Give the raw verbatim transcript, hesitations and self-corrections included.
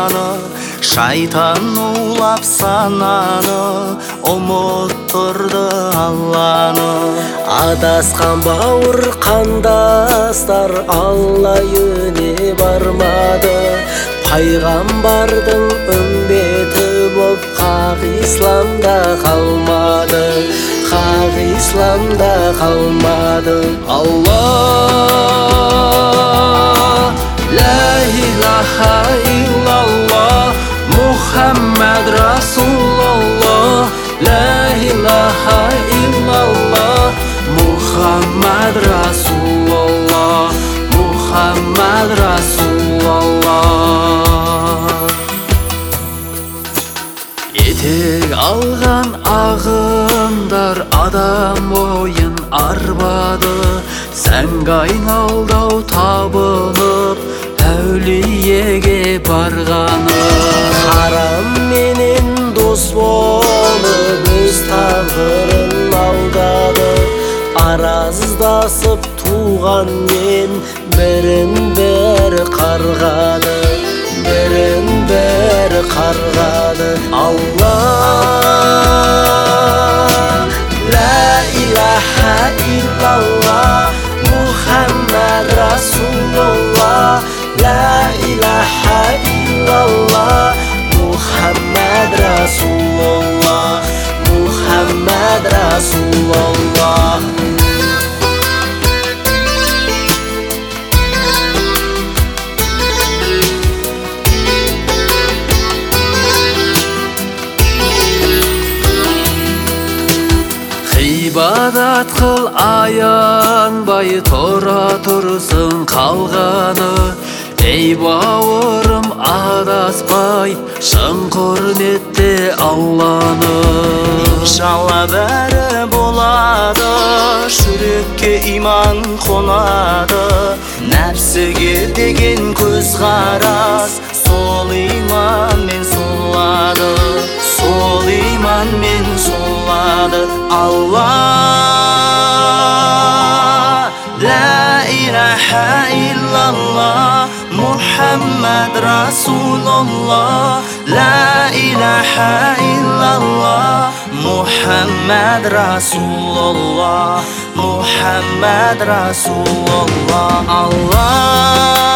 сананы, шайтан улап сананы, ұмыттырды Алланы. Адасқан бауыр қандастар Алла үйіне бармады. Пайғамбардың үмбеті боп хақ исламда қалмады, хақ исламда қалмады. Аллах, ла илаха иллаллах, Мухаммад Расулаллах, ла илаха иллаллах, Мухаммад Расулаллах, Мухаммад Расулаллах. Етек алған ағымдар адам ойын арбады, сәнге айналдау табынып әулиеге барғаны. Харам менен дос болып өз тағдырын алдады. Араздасып туған мен бірін бірі қарғады, бірін бірі қарғады. Аллах, ла илаха иллаллах, Мухаммад Расулаллах, ла илаха иллаллах, Мухаммад Расулаллах, Мухаммад Расулаллах. Ибадат қыл аянбай, тұра тұрсын қалғаны. Ей бауырым, адаспай, шын құрметте Алланы. Иншалла бәрі болады, жүрекке иман қонады. Нәпсіге деген көзқарас сол иманмен солады, сол иманмен солады. Аллах, ла илаха иллаллах, Мухаммад Расулаллах, ла илаха иллаллах, Мухаммад Расулаллах, Мухаммад Расулаллах. Аллах.